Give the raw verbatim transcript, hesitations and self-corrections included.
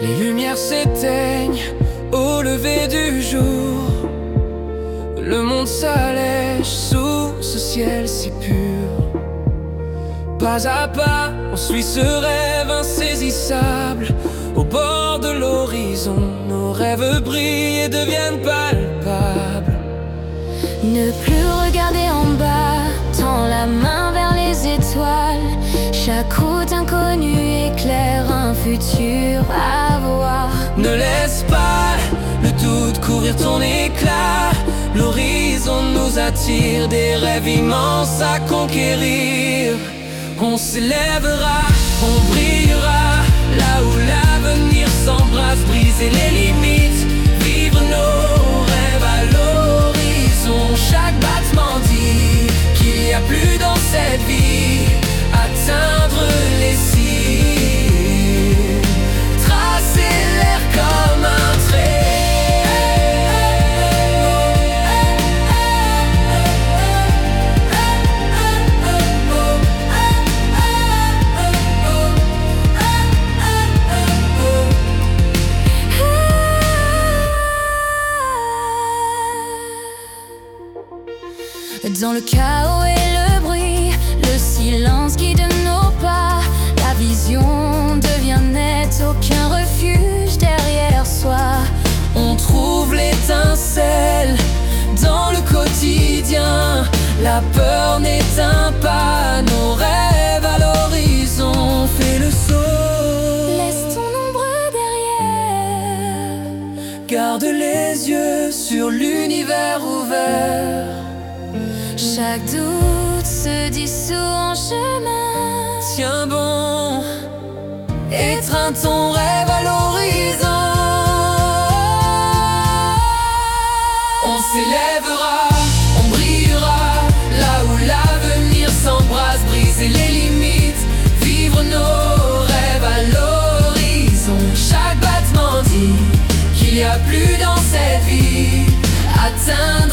Les lumières s'éteignent au lever du jour. Le monde s'allège sous ce ciel si pur. Pas à pas, on suit ce rêve insaisissable. Au bord de l'horizon, nos rêves brillent et deviennent palpables. Ne plus regarder en bas, tends la main vers les étoiles. Chaque route inconnue éclaire un futur à voir. Ne laisse pas le doute couvrir ton éclat. L'horizon nous attire, des rêves immenses à conquérir. On s'élèvera, on brillera, là où l'avenir s'embrasse. Briser les limites, vivre nos rêves à l'horizon. Chaque battement dit qu'il n'y a plus dans cette vie atteindre les cieux, tracer l'air comme un trait. Dans le chaos et le bruit, le silence guide nos pas. La vision devient nette, aucun refuge derrière soi. On trouve l'étincelle dans le quotidien. La peur n'éteint pas nos rêves à l'horizon. Fais le saut, Laisse ton ombre derrière. garde les yeux sur l'univers ouvert. Chaque doute se dissout en chemin. Tiens bon, étreins ton rêve à l'horizon. On s'élèvera, on brillera, là où l'avenir s'embrasse. Briser les limites, vivre nos rêves à l'horizon. Chaque battement dit qu'il n'y a plus dans cette vie atteint